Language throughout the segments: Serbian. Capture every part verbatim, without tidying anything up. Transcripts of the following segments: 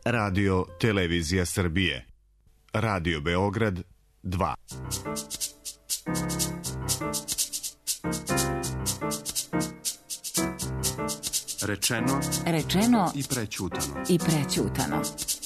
Radio Televizija Srbije. Radio Beograd dva. Rečeno, rečeno i prećutano. I prećutano.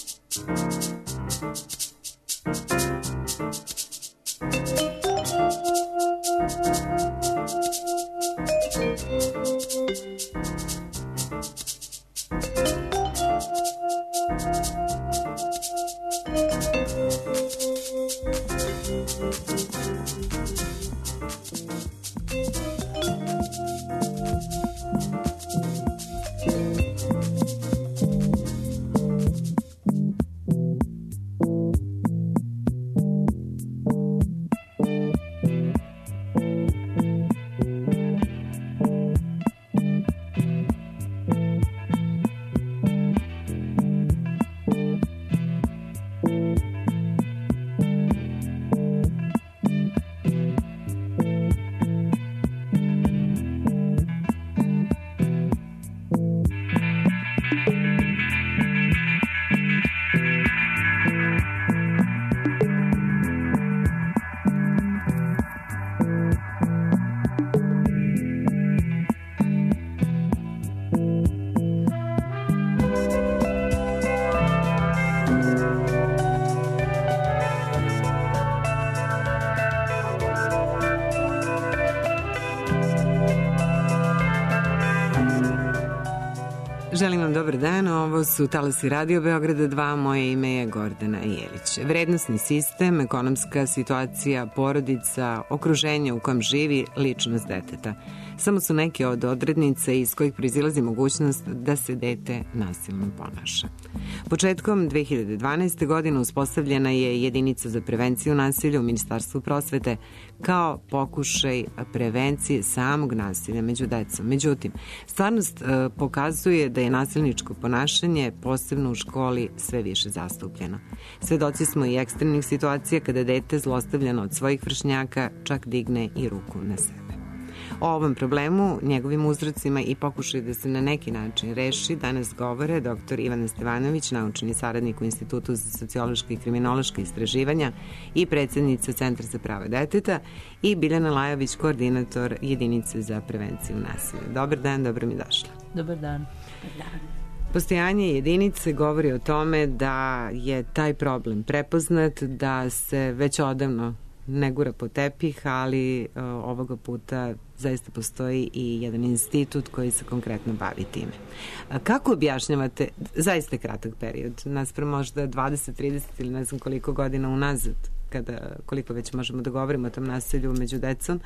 Želim vam dobar dan, ovo su Talasi Radio Beograda dva, moje ime je Gordana Jelić. Vrednosni sistem, ekonomska situacija, porodica, okruženje u kojem živi, ličnost deteta. Samo su neke od odrednica iz kojih proizilazi mogućnost da se dete nasilno ponaša. Početkom dve hiljade dvanaeste. godine uspostavljena je jedinica za prevenciju nasilja u Ministarstvu prosvete kao pokušaj prevencije samog nasilja među decom. Međutim, stvarnost e, pokazuje da je nasilničko ponašanje, posebno u školi, sve više zastupljeno. Svedoci smo i ekstremnih situacija kada dete zlostavljano od svojih vršnjaka čak digne i ruku na sebe. O ovom problemu, njegovim uzrocima i pokušaju da se na neki način reši danas govore doktor Ivana Stevanović, naučni saradnik u Institutu za sociološke i kriminološke istraživanja i predsednica Centra za prava deteta, i Biljana Lajović, koordinator jedinice za prevenciju nasilja. Dobar dan, dobro mi došla. Dobar dan. Dobar dan. Postojanje jedinice govori o tome da je taj problem prepoznat, da se već odavno ne gura po tepih, ali uh, ovoga puta zaista postoji i jedan institut koji se konkretno bavi time. A kako objašnjavate, zaista kratak period, naspram možda dvadeset, trideset ili ne znam koliko godina unazad, kada, koliko već možemo da govorimo o tom nasilju među decom,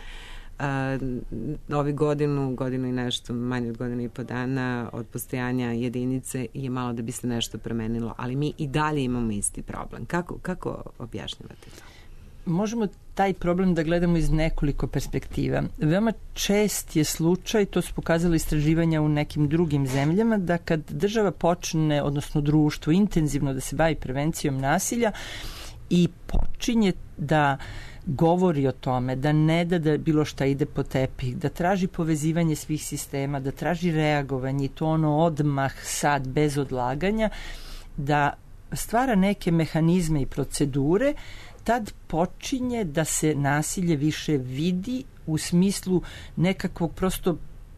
a, ovi godinu, godinu i nešto, manje od godinu i po dana od postojanja jedinice je malo da bi se nešto promenilo, ali mi i dalje imamo isti problem. Kako, kako objašnjavate to? Možemo taj problem da gledamo iz nekoliko perspektiva. Veoma čest je slučaj, to su pokazali istraživanja u nekim drugim zemljama, da kad država počne, odnosno društvo, intenzivno da se bavi prevencijom nasilja i počinje da govori o tome, da ne da da bilo šta ide po tepih, da traži povezivanje svih sistema, da traži reagovanje i to ono odmah, sad, bez odlaganja, da stvara neke mehanizme i procedure, tad počinje da se nasilje više vidi u smislu nekakvog prosto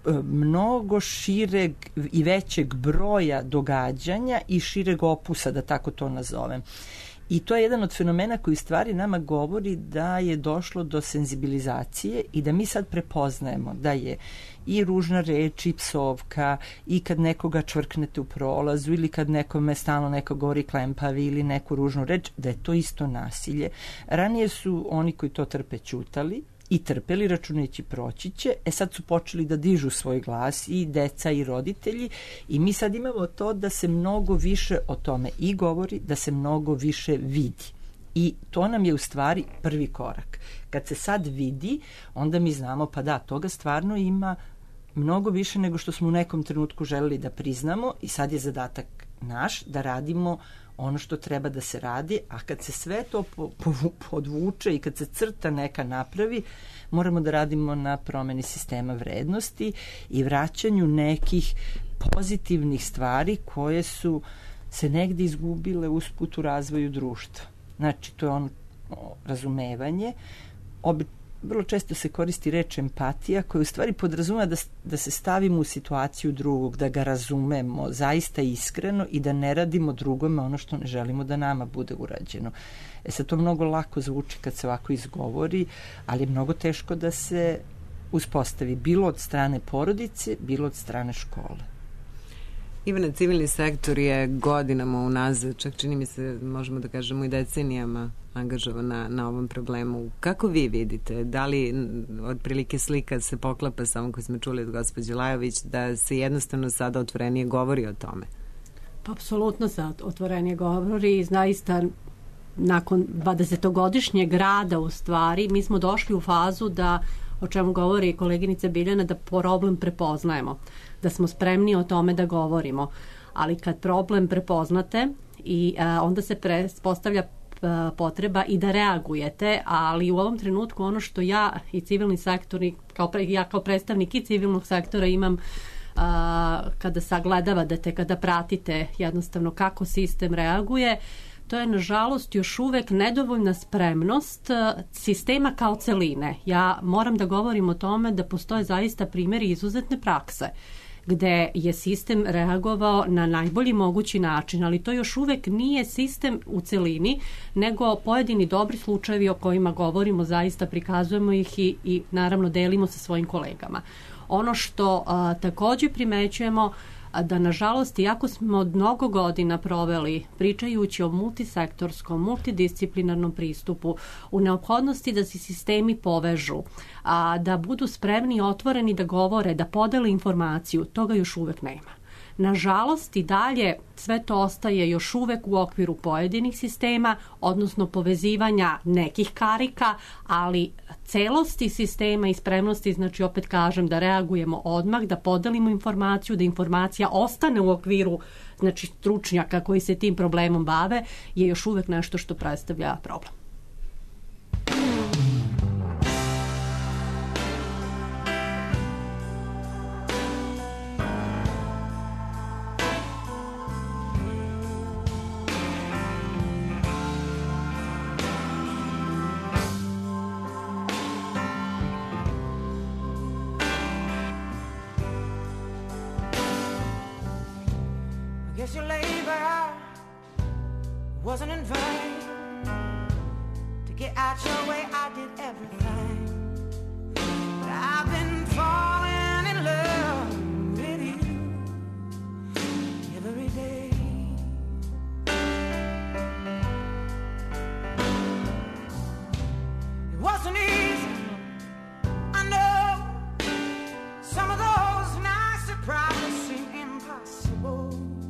mnogo šireg i većeg broja događanja i šireg opusa, da tako to nazovem. I to je jedan od fenomena koji u stvari nama govori da je došlo do senzibilizacije i da mi sad prepoznajemo da je i ružna reč i psovka i kad nekoga čvrknete u prolazu ili kad nekome stalno neko govori klempavi ili neku ružnu reč, da je to isto nasilje. Ranije su oni koji to trpe ćutali i trpeli računajući proći će, e sad su počeli da dižu svoj glas i deca i roditelji i mi sad imamo to da se mnogo više o tome i govori, da se mnogo više vidi. I to nam je u stvari prvi korak. Kad se sad vidi, onda mi znamo pa da, toga stvarno ima mnogo više nego što smo u nekom trenutku želeli da priznamo i sad je zadatak naš da radimo ono što treba da se radi, a kad se sve to po, po, podvuče i kad se crta neka napravi, moramo da radimo na promeni sistema vrednosti i vraćanju nekih pozitivnih stvari koje su se negde izgubile usput u razvoju društva. Znači, to je ono razumevanje. Obi, vrlo često se koristi reč empatija, koja u stvari podrazumeva da, da se stavimo u situaciju drugog, da ga razumemo zaista iskreno i da ne radimo drugome ono što ne želimo da nama bude urađeno. E sad, to mnogo lako zvuči kad se ovako izgovori, ali je mnogo teško da se uspostavi bilo od strane porodice, bilo od strane škole. Ivana, civilni sektor je godinama unazad, čak čini mi se, možemo da kažemo i decenijama, angažovan na, na ovom problemu. Kako vi vidite? Da li otprilike slika se poklapa sa ovom koju smo čuli od gospođe Lajović, da se jednostavno sada otvorenije govori o tome? Pa, apsolutno se otvorenije govori i zaista nakon dvadesetogodišnjeg rada u stvari mi smo došli u fazu da, o čemu govori koleginica Biljana, da problem prepoznajemo, da smo spremni o tome da govorimo. Ali kad problem prepoznate i a, onda se pre, postavlja a, potreba i da reagujete, ali u ovom trenutku ono što ja i civilni sektor, i kao pre, ja kao predstavnik i civilnog sektora imam a, kada sagledavate, kada pratite jednostavno kako sistem reaguje, to je nažalost još uvek nedovoljna spremnost sistema kao celine. Ja moram da govorim o tome da postoje zaista primjeri izuzetne prakse gde je sistem reagovao na najbolji mogući način, ali to još uvek nije sistem u celini, nego pojedini dobri slučajevi o kojima govorimo, zaista prikazujemo ih i, i naravno delimo sa svojim kolegama. Ono što a, takođe primećujemo, da nažalost, iako smo mnogo godina proveli pričajući o multisektorskom, multidisciplinarnom pristupu, u neophodnosti da se sistemi povežu, a da budu spremni i otvoreni da govore, da podele informaciju, toga još uvek nema. Nažalost, i dalje sve to ostaje još uvek u okviru pojedinih sistema, odnosno povezivanja nekih karika, ali celosti sistema i spremnosti, znači opet kažem da reagujemo odmah, da podelimo informaciju, da informacija ostane u okviru, znači stručnjaka koji se tim problemom bave, je još uvek nešto što predstavlja problem. Your labor wasn't in vain. To get out your way, I did everything. But I've been falling in love with you every day. It wasn't easy, I know. Some of those nights that probably seem impossible.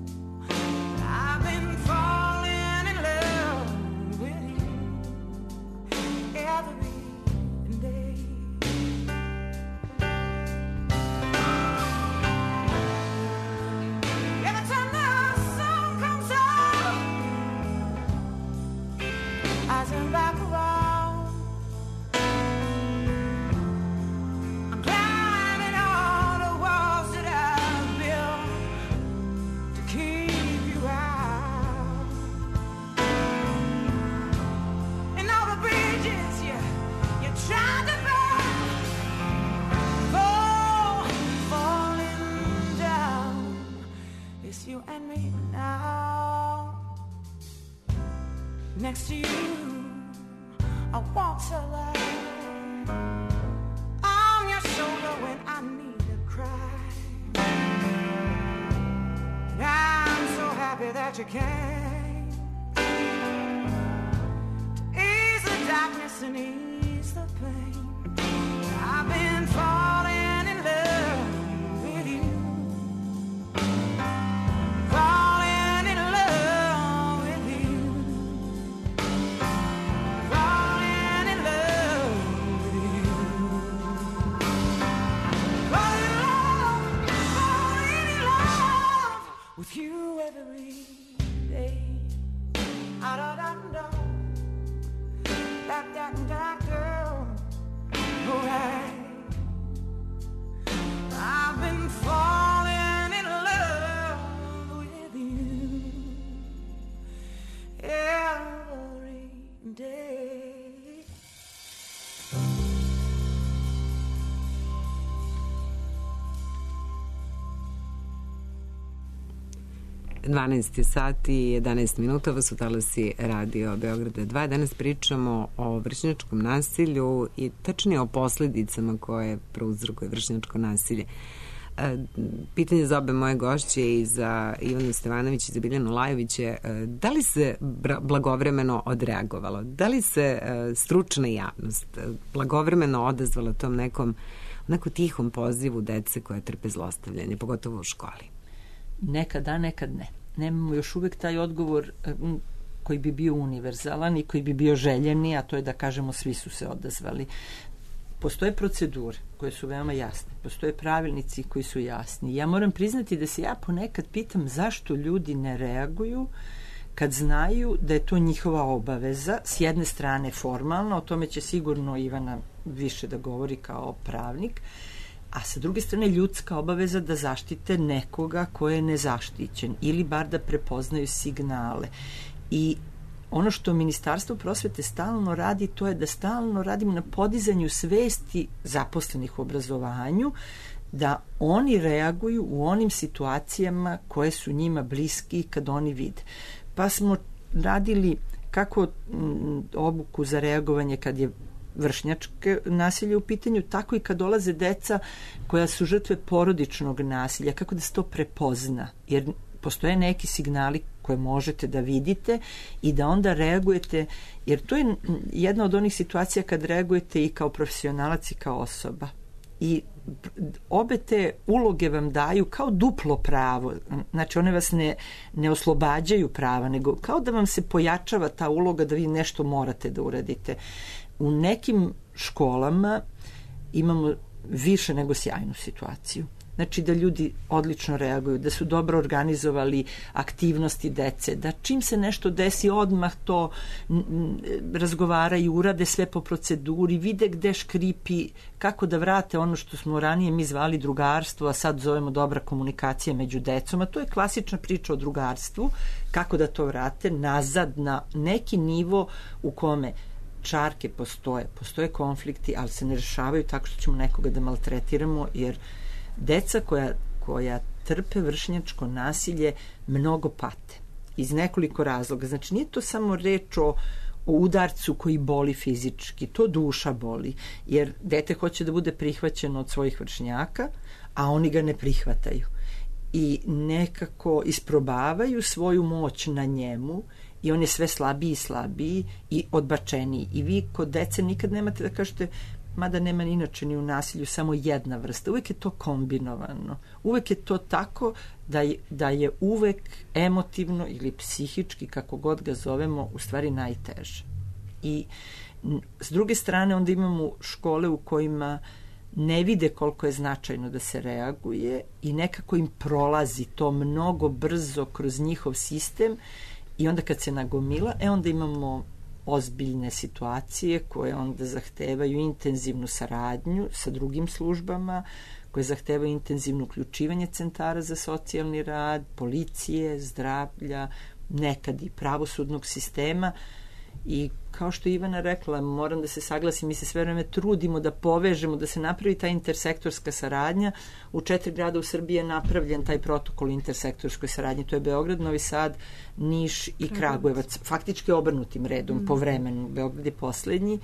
Next to you, I walk so light on your shoulder when I need to cry. And I'm so happy that you came to ease the darkness and ease the pain. I've been falling in love with you. Falling in love with you. Falling in love with you. Falling in love, falling in love with you every day. Da da da da da da da. day. dvanaest je sati i jedanaest minuta, ovo su talasi Radio Beograda dva. Danas pričamo o vršnjačkom nasilju i tačnije o posledicama koje prouzrokuje vršnjačko nasilje. Pitanje za obe moje gošće i za Ivanu Stevanović i za Biljanu Lajović je da li se blagovremeno odreagovalo, da li se stručna javnost blagovremeno odazvala tom nekom onako tihom pozivu dece koje trpe zlostavljanje, pogotovo u školi? Nekad da, nekad ne. Nemamo još uvek taj odgovor koji bi bio univerzalan i koji bi bio željeni, a to je da kažemo svi su se odazvali. Postoje procedure koje su veoma jasne, postoje pravilnici koji su jasni. Ja moram priznati da se ja ponekad pitam zašto ljudi ne reaguju kad znaju da je to njihova obaveza, s jedne strane formalno, o tome će sigurno Ivana više da govori kao pravnik, a sa druge strane ljudska obaveza da zaštite nekoga ko je nezaštićen ili bar da prepoznaju signale. I ono što Ministarstvo prosvete stalno radi, to je da stalno radimo na podizanju svesti zaposlenih u obrazovanju, da oni reaguju u onim situacijama koje su njima bliski kad oni vide. Pa smo radili kako obuku za reagovanje kad je vršnjačke nasilje u pitanju, tako i kad dolaze deca koja su žrtve porodičnog nasilja, kako da se to prepozna, jer postoje neki signali koje možete da vidite i da onda reagujete, jer to je jedna od onih situacija kad reagujete i kao profesionalac i kao osoba. I obe te uloge vam daju kao duplo pravo, znači one vas ne, ne oslobađaju prava, nego kao da vam se pojačava ta uloga da vi nešto morate da uradite. U nekim školama imamo više nego sjajnu situaciju. Znači da ljudi odlično reaguju, da su dobro organizovali aktivnosti dece, da čim se nešto desi odmah to razgovaraju, urade sve po proceduri, vide gde škripi, kako da vrate ono što smo ranije mi zvali drugarstvo, a sad zovemo dobra komunikacija među decom, a to je klasična priča o drugarstvu, kako da to vrate nazad na neki nivo u kome čarke postoje, postoje konflikti, ali se ne rešavaju tako što ćemo nekoga da maltretiramo, jer deca koja, koja trpe vršnjačko nasilje mnogo pate. Iz nekoliko razloga. Znači, nije to samo reč o, o udarcu koji boli fizički, to duša boli, jer dete hoće da bude prihvaćeno od svojih vršnjaka, a oni ga ne prihvataju. I nekako isprobavaju svoju moć na njemu i on je sve slabiji i slabiji i odbačeniji. I vi kod dece nikad nemate da kažete, mada nema inače ni u nasilju samo jedna vrsta, uvek je to kombinovano. Uvek je to tako da je, da je uvek emotivno ili psihički, kako god ga zovemo, u stvari najteže. I s druge strane onda imamo škole u kojima ne vide koliko je značajno da se reaguje i nekako im prolazi to mnogo brzo kroz njihov sistem i onda kad se nagomila, e onda imamo ozbiljne situacije koje onda zahtevaju intenzivnu saradnju sa drugim službama, koje zahtevaju intenzivno uključivanje centara za socijalni rad, policije, zdravlja, nekad i pravosudnog sistema. I kao što je Ivana rekla, moram da se saglasim, mi se sve vreme trudimo da povežemo, da se napravi ta intersektorska saradnja. U četiri grada u Srbiji je napravljen taj protokol intersektorskoj saradnji, to je Beograd, Novi Sad, Niš i Kragujevac. Faktički obrnutim redom, mm. po vremenu. Beograd je poslednji,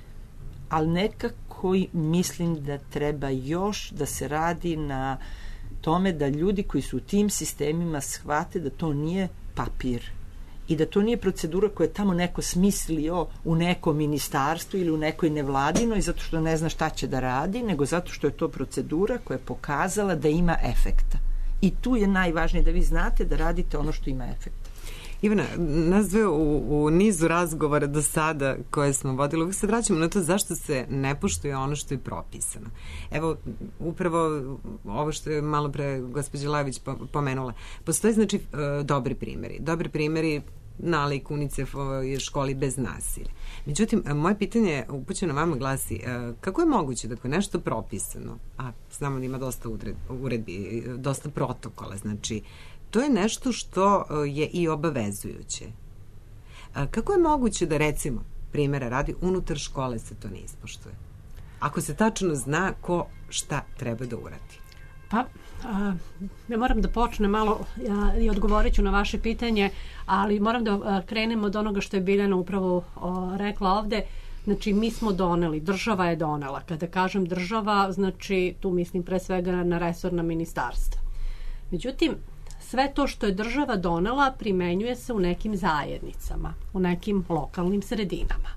ali nekako mislim da treba još da se radi na tome da ljudi koji su u tim sistemima shvate da to nije papir i da to nije procedura koja je tamo neko smislio u nekom ministarstvu ili u nekoj nevladinoj zato što ne zna šta će da radi, nego zato što je to procedura koja je pokazala da ima efekta. I tu je najvažnije da vi znate da radite ono što ima efekta. Ivana, nas dve u, u nizu razgovora do sada koje smo vodili, uvijek se vraćamo na to zašto se ne poštuje ono što je propisano. Evo, upravo ovo što je malo pre gospođa Lajović pomenula. Postoje, znači, dobri primjeri. Dobri primjeri nalik UNICEF-ovoj školi bez nasilja. Međutim, moje pitanje upućeno vama glasi, kako je moguće da ako je nešto propisano, a znamo da ima dosta uredbi, dosta protokola, znači, to je nešto što je i obavezujuće. Kako je moguće da, recimo, primjera radi, unutar škole se to ne ispoštuje? Ako se tačno zna ko šta treba da uradi. Pa, a, ja moram da počnem malo a, i odgovorit ću na vaše pitanje, ali moram da a, krenem od onoga što je Biljana upravo a, rekla ovde. Znači, mi smo doneli, država je donela. Kada kažem država, znači, tu mislim pre svega na resorna ministarstva. Međutim, sve to što je država donela primenjuje se u nekim zajednicama, u nekim lokalnim sredinama.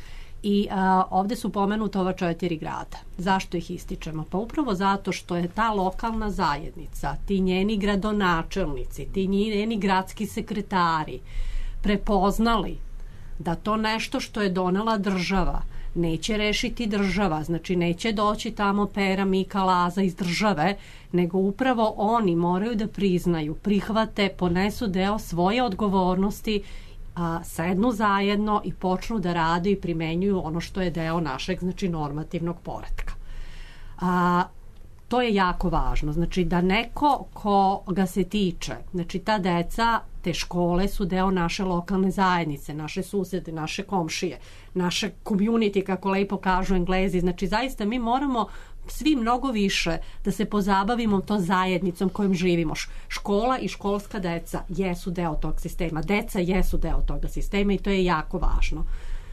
I a, ovde su pomenuta ova četiri grada. Zašto ih ističemo? Pa upravo zato što je ta lokalna zajednica, ti njeni gradonačelnici, ti njeni gradski sekretari prepoznali da to nešto što je donela država neće rešiti država, znači neće doći tamo Pera, Mika, Laza iz države, nego upravo oni moraju da priznaju, prihvate, ponesu deo svoje odgovornosti, a, sednu zajedno i počnu da rade i primenjuju ono što je deo našeg, znači, normativnog poretka. A, to je jako važno, znači da neko ko ga se tiče, znači ta deca, te škole su deo naše lokalne zajednice, naše susede, naše komšije, naše community, kako lepo kažu Englezi, znači zaista mi moramo svi mnogo više da se pozabavimo to zajednicom kojom živimo. Škola i školska deca jesu deo tog sistema, deca jesu deo toga sistema i to je jako važno.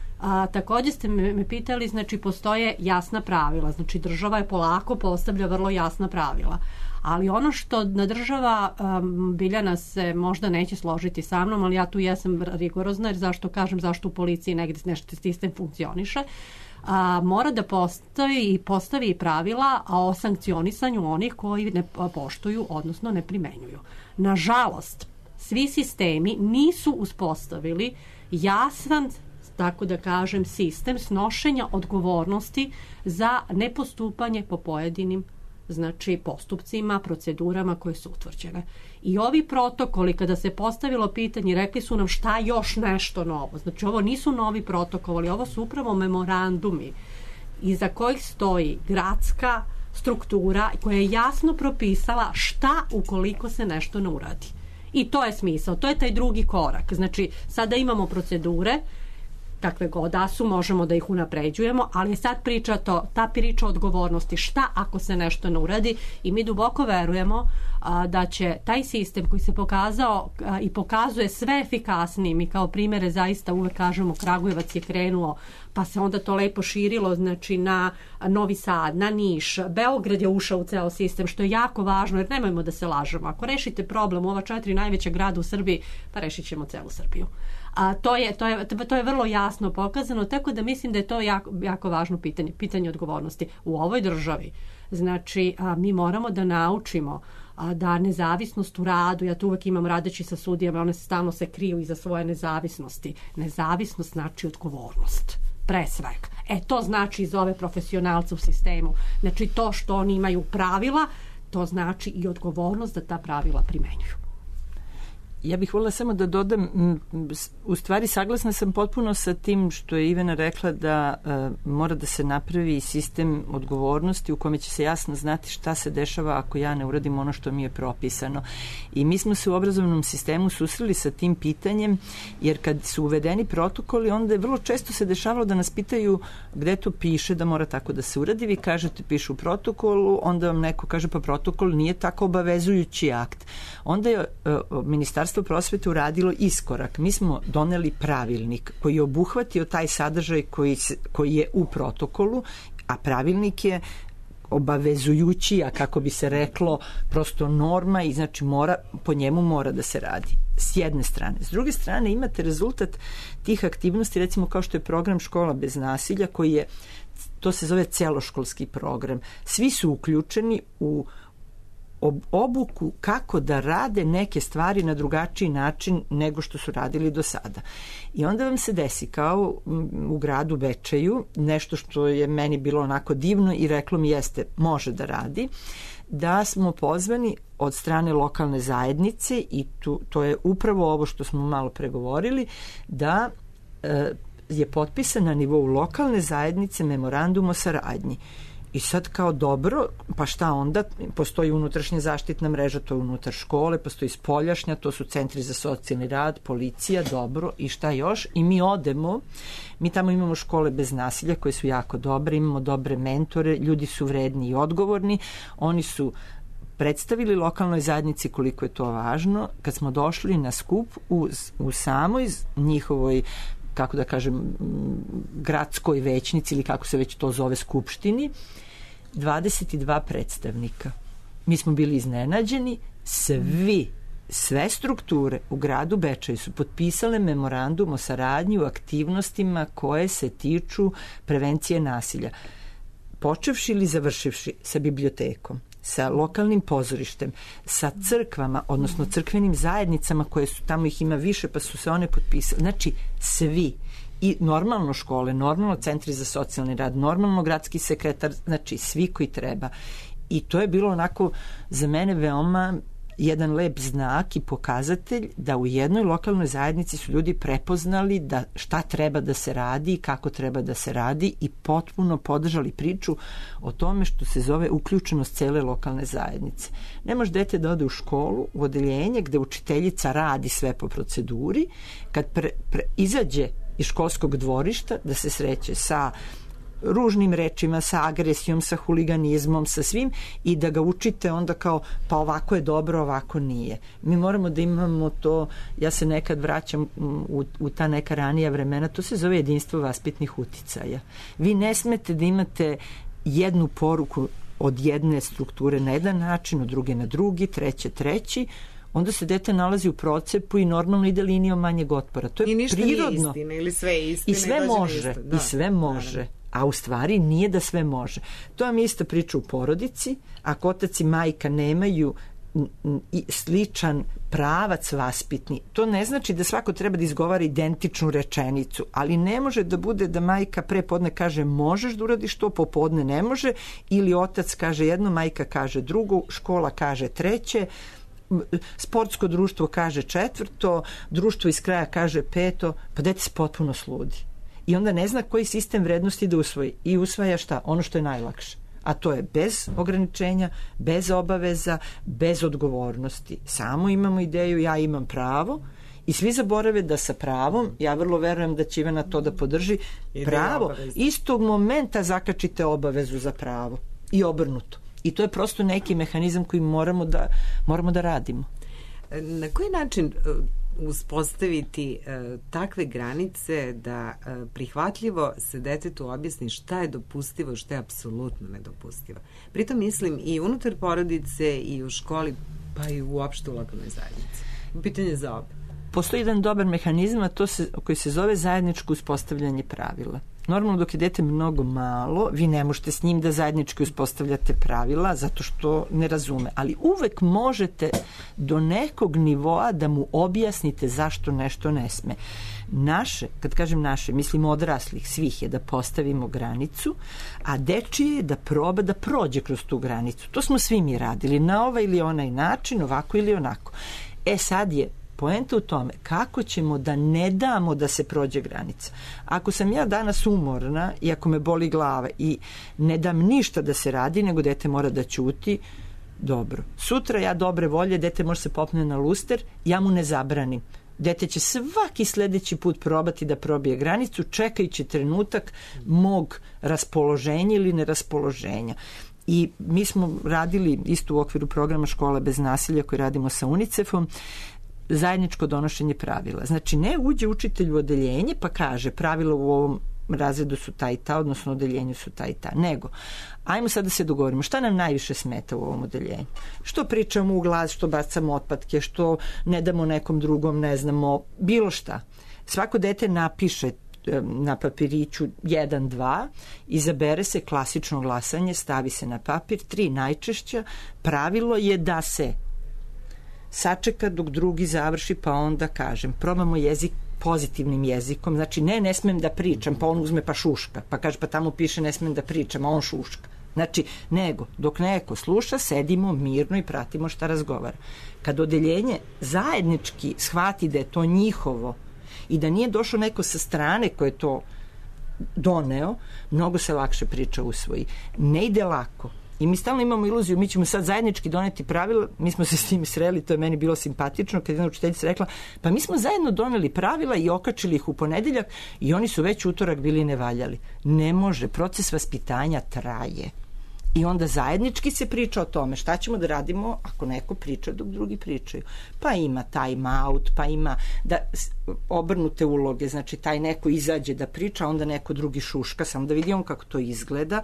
A, također ste me, me pitali, znači postoje jasna pravila, znači država je polako postavlja vrlo jasna pravila, ali ono što na država, um, Biljana se možda neće složiti sa mnom, ali ja tu jesam rigorozna, jer zašto kažem, zašto u policiji negdje nešto sistem funkcioniše, a, mora da postavi i postavi pravila o sankcionisanju onih koji ne poštuju, odnosno ne primenjuju. Nažalost, svi sistemi nisu uspostavili jasan, tako da kažem, sistem snošenja odgovornosti za nepostupanje po pojedinim, znači, postupcima, procedurama koje su utvrđene. I ovi protokoli, kada se postavilo pitanje, rekli su nam šta još nešto novo. Znači, ovo nisu novi protokoli, ovo su upravo memorandumi iza kojih stoji gradska struktura koja je jasno propisala šta ukoliko se nešto ne uradi. I to je smisao, to je taj drugi korak. Znači, sada imamo procedure, kakve god da su, možemo da ih unapređujemo, ali je sad priča to, ta priča odgovornosti, šta ako se nešto ne uradi, i mi duboko verujemo a, da će taj sistem koji se pokazao a, i pokazuje sve efikasniji, mi kao primjere zaista uvek kažemo, Kragujevac je krenuo, pa se onda to lepo širilo, znači na Novi Sad, na Niš, Beograd je ušao u ceo sistem, što je jako važno, jer nemojmo da se lažemo. Ako rešite problem u ova četiri najveća grada u Srbiji, pa rešit ćemo celu Srbiju. A to je, to je, to je vrlo jasno pokazano, tako da mislim da je to jako, jako važno pitanje, pitanje odgovornosti u ovoj državi. Znači, a, mi moramo da naučimo a, da nezavisnost u radu, ja tu uvek imam radeći sa sudijama, one stalno se kriju iza svoje nezavisnosti. Nezavisnost znači odgovornost, pre svega. E, to znači iz ove profesionalce u sistemu. Znači, to što oni imaju pravila, to znači i odgovornost da ta pravila primenjuju. Ja bih voljela samo da dodam, u stvari saglasna sam potpuno sa tim što je Ivana rekla da uh, mora da se napravi sistem odgovornosti u kome će se jasno znati šta se dešava ako ja ne uradim ono što mi je propisano. I mi smo se u obrazovnom sistemu susreli sa tim pitanjem, jer kad su uvedeni protokoli, onda je vrlo često se dešavalo da nas pitaju gde to piše da mora tako da se uradi. Vi kažete piše u protokolu, onda vam neko kaže pa protokol nije tako obavezujući akt. Onda je uh, Ministarstvo prosvete uradilo iskorak. Mi smo doneli pravilnik koji je obuhvatio taj sadržaj koji, se, koji je u protokolu, a pravilnik je obavezujući, a kako bi se reklo, prosto norma i znači mora, po njemu mora da se radi. S jedne strane. S druge strane imate rezultat tih aktivnosti, recimo kao što je program Škola bez nasilja, koji je, to se zove celoškolski program. Svi su uključeni u obuku kako da rade neke stvari na drugačiji način nego što su radili do sada. I onda vam se desi kao u gradu Bečeju, nešto što je meni bilo onako divno i reklo mi jeste, može da radi, da smo pozvani od strane lokalne zajednice i tu, to je upravo ovo što smo malo pregovorili, da e, je potpisan na nivou lokalne zajednice memorandum o saradnji. I sad kao dobro, pa šta onda? Postoji unutrašnja zaštitna mreža, to je unutar škole, postoji spoljašnja, to su centri za socijalni rad, policija, dobro, i šta još? I mi odemo, mi tamo imamo škole bez nasilja koje su jako dobre, imamo dobre mentore, ljudi su vredni i odgovorni, oni su predstavili lokalnoj zajednici koliko je to važno. Kad smo došli na skup u, u samoj njihovoj, kako da kažem, gradskoj većnici ili kako se već to zove, skupštini, dvadeset dva predstavnika. Mi smo bili iznenađeni, svi, sve strukture u gradu Bečeju su potpisale memorandum o saradnji u aktivnostima koje se tiču prevencije nasilja. Počevši ili završivši sa bibliotekom, sa lokalnim pozorištem, sa crkvama, odnosno crkvenim zajednicama koje su, tamo ih ima više, pa su se one potpisale. Znači, svi. I normalno škole, normalno centri za socijalni rad, normalno gradski sekretar, znači svi koji treba. I to je bilo onako za mene veoma jedan lep znak i pokazatelj da u jednoj lokalnoj zajednici su ljudi prepoznali da šta treba da se radi i kako treba da se radi i potpuno podržali priču o tome što se zove uključenost cele lokalne zajednice. Ne može dete da ode u školu, u odeljenje gde učiteljica radi sve po proceduri, kad pre, pre, izađe iz školskog dvorišta da se sreće sa ružnim rečima, sa agresijom, sa huliganizmom, sa svim i da ga učite onda kao pa ovako je dobro, ovako nije. Mi moramo da imamo to, ja se nekad vraćam u, u ta neka ranija vremena, to se zove jedinstvo vaspitnih uticaja. Vi ne smete da imate jednu poruku od jedne strukture na jedan način, od druge na drugi, treće, treći, onda se dete nalazi u procepu i normalno ide linijom manjeg otpora. To je I ništa prirodno. Nije istina, ili sve je istina. I sve i može, isto. Da, i sve može. Naravno. A u stvari nije da sve može. To vam je ista priča u porodici. Ako otac i majka nemaju sličan pravac vaspitni, to ne znači da svako treba da izgovara identičnu rečenicu, ali ne može da bude da majka pre podne kaže možeš da uradiš to, popodne ne može, ili otac kaže jedno, majka kaže drugo, škola kaže treće, sportsko društvo kaže četvrto, društvo iz kraja kaže peto, pa dete se potpuno sludi. I onda ne zna koji sistem vrednosti da usvoji. I usvaja šta? Ono što je najlakše. A to je bez ograničenja, bez obaveza, bez odgovornosti. Samo imamo ideju, ja imam pravo, i svi zaborave da sa pravom, ja vrlo verujem da će Ivana to da podrži, pravo, istog momenta zakačite obavezu za pravo. I obrnuto. I to je prosto neki mehanizam koji moramo da, moramo da radimo. Na koji način uspostaviti uh, takve granice da uh, prihvatljivo se detetu objasni šta je dopustivo, šta je apsolutno nedopustivo? Pritom mislim i unutar porodice i u školi, pa i uopšte u lokalnoj zajednici. Pitanje za obe. Postoji jedan dobar mehanizam, a to se, koji se zove zajedničko uspostavljanje pravila. Normalno dok je dete mnogo malo, vi ne možete s njim da zajednički uspostavljate pravila zato što ne razume, ali uvek možete do nekog nivoa da mu objasnite zašto nešto ne sme. Naše, kad kažem naše, mislim odraslih, svih je da postavimo granicu, a dečije je da proba da prođe kroz tu granicu. To smo svi mi radili na ovaj ili onaj način, ovako ili onako. E sad je poenta u tome kako ćemo da ne damo da se prođe granica. Ako sam ja danas umorna i ako me boli glava i ne dam ništa da se radi, nego dete mora da ćuti, dobro. Sutra ja dobre volje, dete može se popne na luster, ja mu ne zabranim. Dete će svaki sledeći put probati da probije granicu, čekajući trenutak mog raspoloženja ili neraspoloženja. I mi smo radili isto u okviru programa Škola bez nasilja koji radimo sa UNICEF-om, zajedničko donošenje pravila. Znači, ne uđe učitelj u odeljenje pa kaže pravila u ovom razredu su ta i ta, odnosno odeljenju su ta i ta, nego ajmo sad da se dogovorimo šta nam najviše smeta u ovom odeljenju. Što pričamo u glas, što bacamo otpadke, što ne damo nekom drugom, ne znamo, bilo šta. Svako dete napiše na papiriću jedan, dva, izabere se klasično glasanje, stavi se na papir, tri najčešća, pravilo je da se sačeka dok drugi završi, pa onda kažem, probamo jezik pozitivnim jezikom, znači ne, ne smem da pričam, pa on uzme pa šuška, pa kaže, pa tamo piše ne smem da pričam, a on šuška. Znači, nego, dok neko sluša, sedimo mirno i pratimo šta razgovara. Kad odeljenje zajednički shvati da je to njihovo i da nije došlo neko sa strane koje to doneo, mnogo se lakše priča usvoji. Ne ide lako. I mi stalno imamo iluziju, mi ćemo sad zajednički doneti pravila, mi smo se s tim sreli, to je meni bilo simpatično, kad jedna učiteljica rekla, pa mi smo zajedno doneli pravila i okačili ih u ponedeljak i oni su već utorak bili nevaljali. Ne može, proces vaspitanja traje. I onda zajednički se priča o tome šta ćemo da radimo ako neko priča dok drugi pričaju. Pa ima time out, pa ima da obrnute uloge, znači taj neko izađe da priča, onda neko drugi šuška, samo da vidimo kako to izgleda.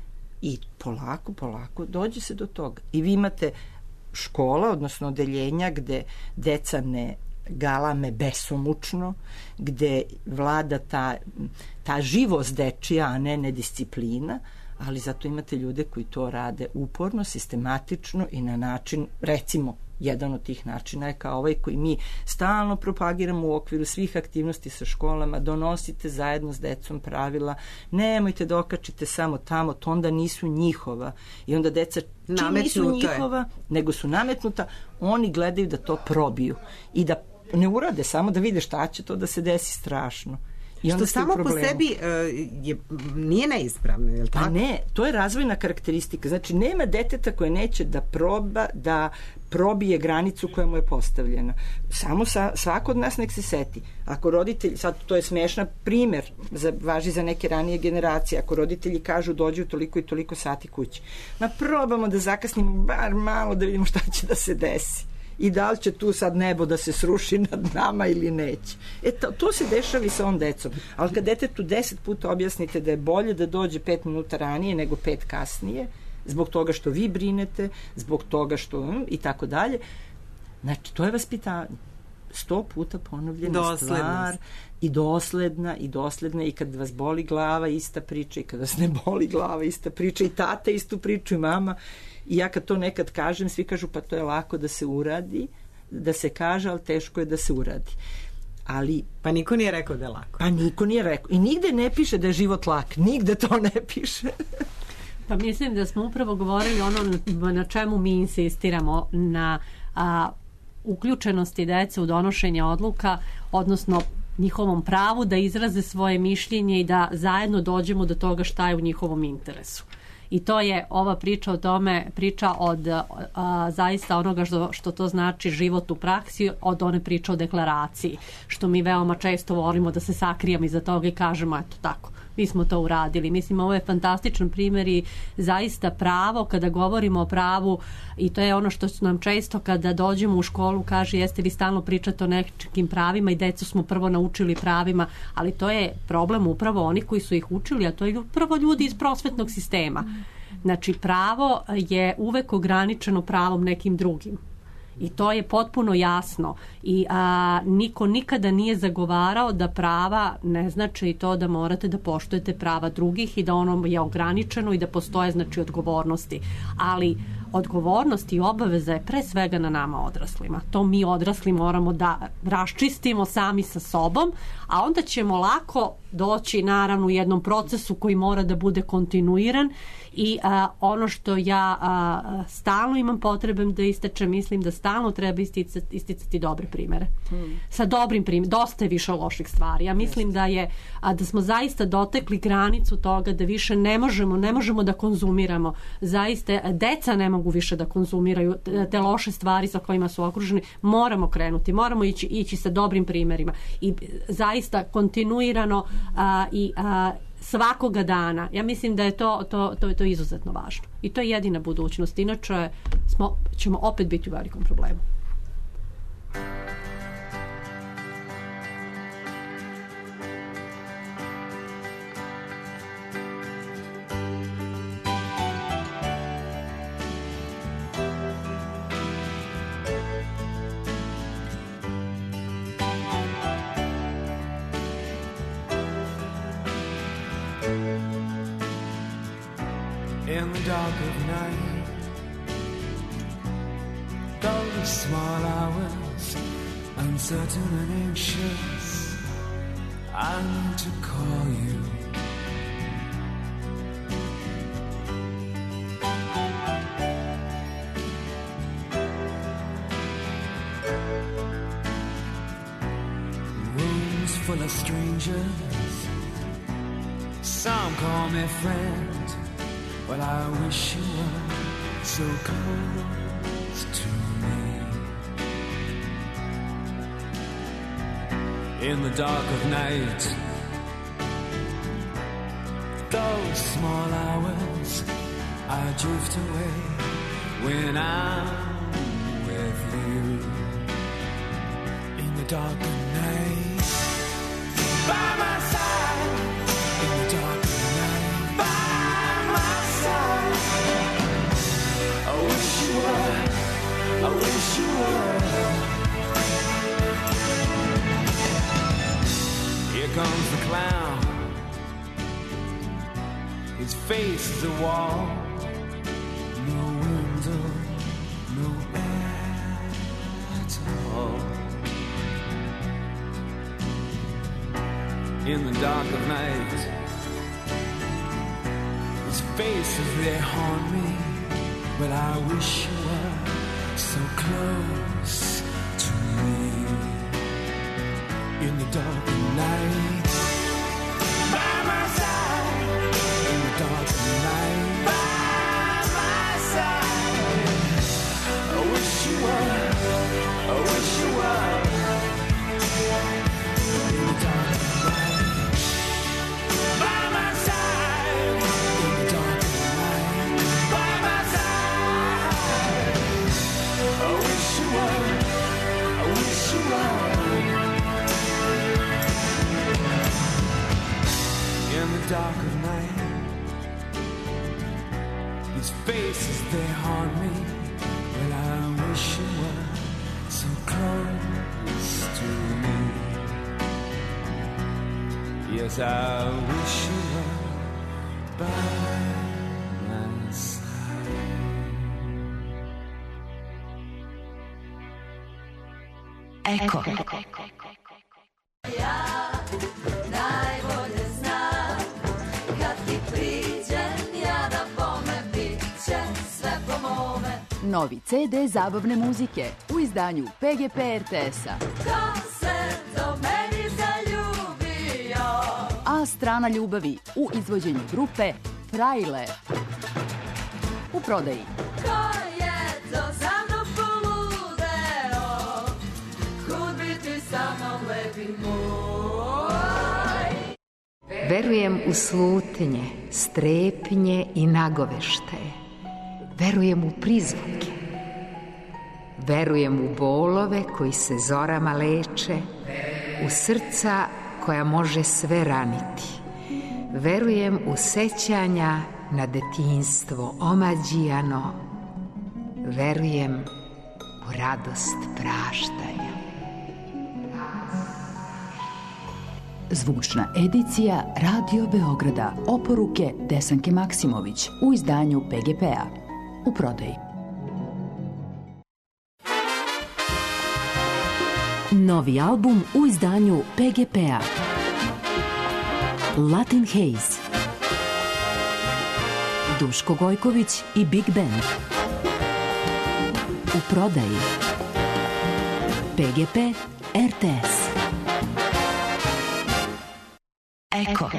I polako, polako dođe se do toga. I vi imate škola, odnosno odeljenja gde deca ne galame besomučno, gde vlada ta, ta živost dečija, a ne nedisciplina, ali zato imate ljude koji to rade uporno, sistematično i na način, recimo, jedan od tih načina je kao ovaj koji mi stalno propagiramo u okviru svih aktivnosti sa školama, donosite zajedno s decom pravila, nemojte da okačite samo tamo, to onda nisu njihova. I onda deca čim nisu njihova, nego su nametnuta, oni gledaju da to probiju i da ne urade, samo da vide šta će to da se desi strašno. I što samo po sebi uh, je, nije neispravno, je li tako? Pa ne, to je razvojna karakteristika. Znači, nema deteta koje neće da proba, da probije granicu koja mu je postavljena. Samo sa, svako od nas nek se seti. Ako roditelji, sad to je smešna primer, za, važi za neke ranije generacije, ako roditelji kažu dođu toliko i toliko sati kući, ma probamo da zakasnimo bar malo da vidimo šta će da se desi. I da li će tu sad nebo da se sruši nad nama ili neće. E to, to se dešava i sa ovom decom. Ali kad detetu deset puta objasnite da je bolje da dođe pet minuta ranije nego pet kasnije, zbog toga što vi brinete, zbog toga što hm, i tako dalje, znači to je vaspitanje. Sto puta ponovljena stvar i dosledna i dosledna i kad vas boli glava ista priča i kad vas ne boli glava ista priča i tata istu priču i mama. I ja kad to nekad kažem, svi kažu pa to je lako da se uradi, da se kaže, ali teško je da se uradi. Ali, pa niko nije rekao da je lako. Pa niko nije rekao. I nigde ne piše da je život lak. Nigde to ne piše. Pa mislim da smo upravo govorili ono na čemu mi insistiramo, na a, uključenosti dece u donošenje odluka, odnosno njihovom pravu da izraze svoje mišljenje i da zajedno dođemo do toga šta je u njihovom interesu. I to je ova priča o tome, priča od a, zaista onoga što, što to znači život u praksi, od one priče o deklaraciji, što mi veoma često volimo da se sakrijemo iza toga i kažemo, eto tako, mi smo to uradili. Mislim, ovo je fantastičan primjer i zaista pravo, kada govorimo o pravu, i to je ono što su nam često kada dođemo u školu kaže, jeste vi stalno pričate o nekim pravima i decu smo prvo naučili pravima, ali to je problem upravo oni koji su ih učili, a to je upravo ljudi iz prosvetnog sistema. Znači, pravo je uvek ograničeno pravom nekim drugim. I to je potpuno jasno. I a, niko nikada nije zagovarao da prava ne znači i to da morate da poštujete prava drugih i da ono je ograničeno i da postoje znači odgovornosti. Ali odgovornost i obaveza je pre svega na nama odraslima. To mi odrasli moramo da raščistimo sami sa sobom, a onda ćemo lako doći naravno u jednom procesu koji mora da bude kontinuiran i a, ono što ja a, stalno imam potrebom da istačem, mislim da stalno treba isticati, isticati dobre primere. Hmm. Sa dobrim primjerima, dosta je više loših stvari. Ja mislim da je a, da smo zaista dotekli granicu toga da više ne možemo, ne možemo da konzumiramo. Zaista deca ne mogu više da konzumiraju te loše stvari sa kojima su okruženi. Moramo krenuti, moramo ići, ići sa dobrim primjerima i zaista kontinuirano a, i a, svakoga dana. Ja mislim da je to, to, to, to izuzetno važno. I to je jedina budućnost. Inače smo, ćemo opet biti u velikom problemu. In the dark of night, those small hours, uncertain and anxious, I need to call you. Rooms full of strangers, Some call me friend, but I wish you were so close to me. In the dark of night, those small hours I drift away when I'm with you. In the dark of night, by my side. In the dark of night, by my side. I wish you were, I wish you were. Here comes the clown. His face is a wall. No window, no air at all. In the dark of night, his faces, they haunt me. But I wish you were so close to me. In the dark of night, by my side. In the dark of night, by my side. I wish you were, I wish you were. In the dark of night, by my side. In the dark of night, by my side. I wish you were, I wish you were. In the dark of night, his faces, they haunt me. Well, I wish you were so close to me. Yes, I wish you were by my side. Eko. Novi ce de zabavne muzike u izdanju P G P R T S-a. Ko se do meni zaljubio. A strana ljubavi u izvođenju grupe Frajle. U prodaji. Ko je to za mnom poludeo, kud bi ti sa mnom lepi moj. Verujem u slutnje, strepnje i nagoveštaje. Verujem u prizvuke. Verujem u bolove koji se zorama leče, u srca koja može sve raniti. Verujem u sećanja na detinjstvo omađijano. Verujem u radost praštanja. Zvučna edicija Radio Beograda. Oporuke Desanke Maksimović u izdanju P G P-a. U prodaji. Novi album u izdanju P G P-a. Latin Haze. Duško Gojković i Big Band. U prodaji. P G P R T S. Eko.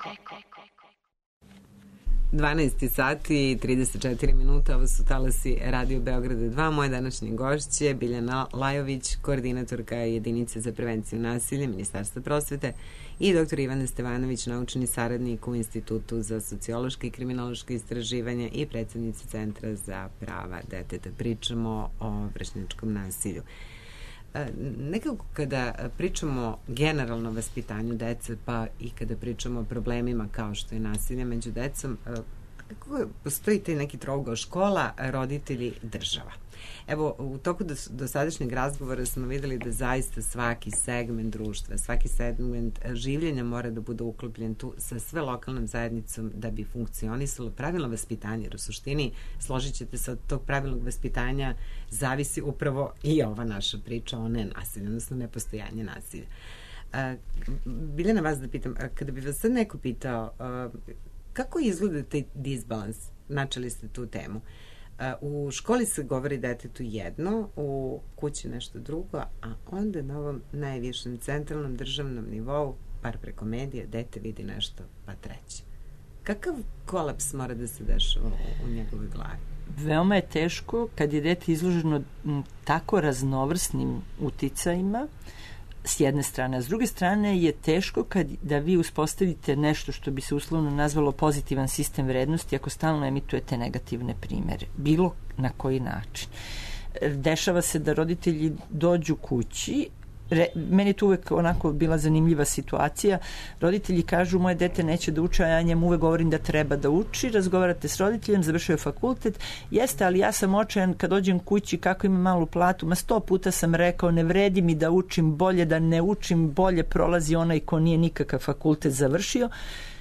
dvanaest sati i trideset četiri minuta, ovo su talasi Radio Beograda dva. Moje današnje gošće Biljana Lajović, koordinatorka jedinice za prevenciju nasilja Ministarstva prosvete, i doktor Ivana Stevanović, naučni saradnik u Institutu za sociološke i kriminološke istraživanja i predsednica Centra za prava deteta. Pričamo o vršnjačkom nasilju. Nekako kada pričamo generalno o vaspitanju dece, pa i kada pričamo o problemima kao što je nasilje među decom, kako postoji taj neki trougao škola, roditelji, država. Evo, u toku dosadašnjeg razgovora smo videli da zaista svaki segment društva, svaki segment življenja mora da bude uklopljen tu sa sve lokalnom zajednicom da bi funkcionisalo pravilno vaspitanje, jer u suštini, složit ćete se, od tog pravilnog vaspitanja zavisi upravo i ova naša priča o nenasilju, odnosno nepostojanje nasilja. Biljana, vas da pitam, kada bi vas sad neko pitao kako izgleda taj disbalans, načeli ste tu temu, u školi se govori detetu jedno, u kući nešto drugo, a onda na ovom najvišem centralnom državnom nivou, par preko medija, dete vidi nešto pa treće. Kakav kolaps mora da se dešava u, u njegove glavi? Veoma je teško kad je dete izloženo tako raznovrsnim uticajima s jedne strane, a s druge strane je teško kad da vi uspostavite nešto što bi se uslovno nazvalo pozitivan sistem vrednosti ako stalno emitujete negativne primere, bilo na koji način. Dešava se da roditelji dođu kući, Re, meni je tu uvek onako bila zanimljiva situacija. Roditelji kažu moje dete neće da uči, a ja njemu uvek govorim da treba da uči. Razgovarate s roditeljem, završio je fakultet. Jeste, ali ja sam očajan kad dođem kući kako imam malu platu. Ma sto puta sam rekao ne vredi mi da učim, bolje da ne učim, bolje prolazi onaj ko nije nikakav fakultet završio.